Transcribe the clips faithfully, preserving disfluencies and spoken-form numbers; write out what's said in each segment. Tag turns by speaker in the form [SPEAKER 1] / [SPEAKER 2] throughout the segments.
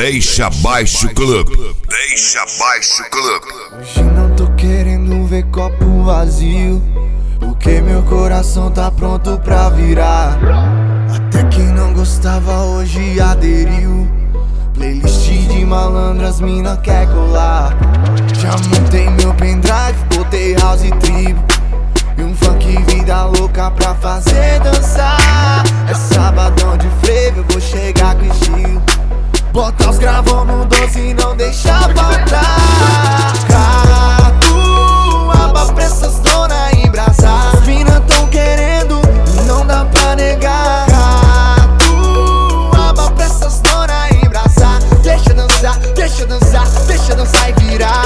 [SPEAKER 1] Deixa Baixo Clube. Deixa Baixo Clube.
[SPEAKER 2] Hoje não tô querendo ver copo vazio, porque meu coração tá pronto pra virar. Até quem não gostava hoje aderiu. Playlist de malandras, mina quer colar. Já montei meu pendrive, botei house e tribo, e um funk vida louca pra fazer dançar. É sabadão de frevo, eu vou chegar com estilo, botar os gravão no doze e não deixar faltar. Catuaba pra essas dona embrasar. As mina tão querendo e não dá pra negar. Catuaba pra essas dona embrasar. Deixa dançar, deixa dançar, deixa dançar e virar.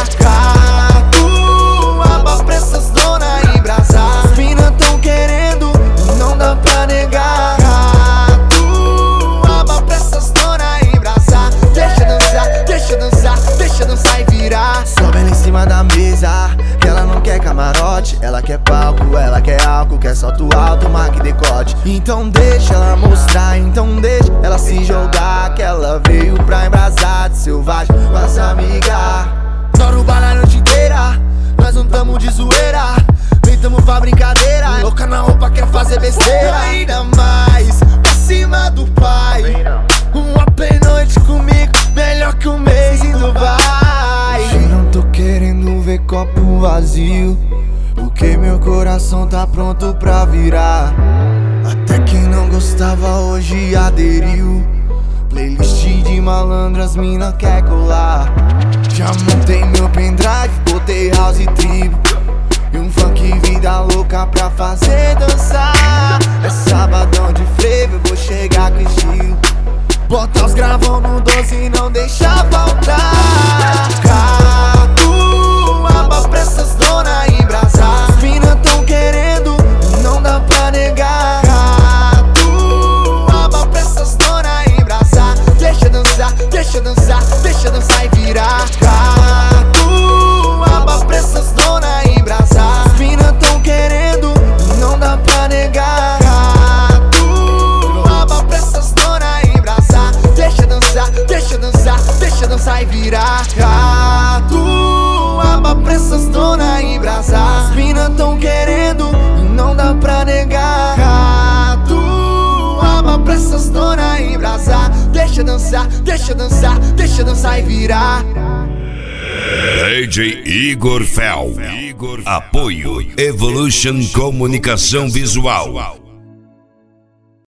[SPEAKER 2] Catuaba pra essas dona embrasar. As mina tão querendo e não dá pra negar. Catuaba pra essas dona embrasar. Deixa dançar, deixa dançar, deixa dançar e virar. Sobe ela em cima da mesa, que ela não quer camarote. Ela quer palco, ela quer álcool, quer salto alto, marca e decote. Então deixa ela mostrar, então deixa ela se jogar, que ela veio pra embrasar de selvagem com as amigas. Nós no bala a noite inteira, nós não tamo de zoeira, nem tamo pra brincadeira. Louca na roupa, quer fazer besteira. Ainda mais pra cima do pai. Uma play noite comigo, melhor que um mês em Dubai. Hoje não tô querendo ver copo vazio, porque meu coração tá pronto pra virar. Até quem não gostava hoje aderiu. Playlist de malandras, mina quer colar. Já montei meu pendrive, botei house e tribo, e um funk vida louca pra fazer dançar. É sabadão de frevo, eu vou chegar com estilo, botar os gravão no doze e não deixar faltar. Catuaba pra essas dona embrasar. As mina tão querendo e não dá pra negar. Catuaba pra essas dona embrasar. Deixa dançar, deixa dançar, deixa dançar e virar. Catuaba pra essas dona embrasar. As mina tão querendo e não dá pra negar. Catuaba pra essas dona embrasar. Deixa dançar, deixa dançar, deixa dançar e virar. Catuaba pra essas dona embrasar. As mina tão querendo e não dá pra negar. Catuaba pra essas dona embrasar. Deixa dançar, deixa dançar, deixa dançar e virar.
[SPEAKER 1] D J Igor Fel. Apoio Evolution Comunicação Visual.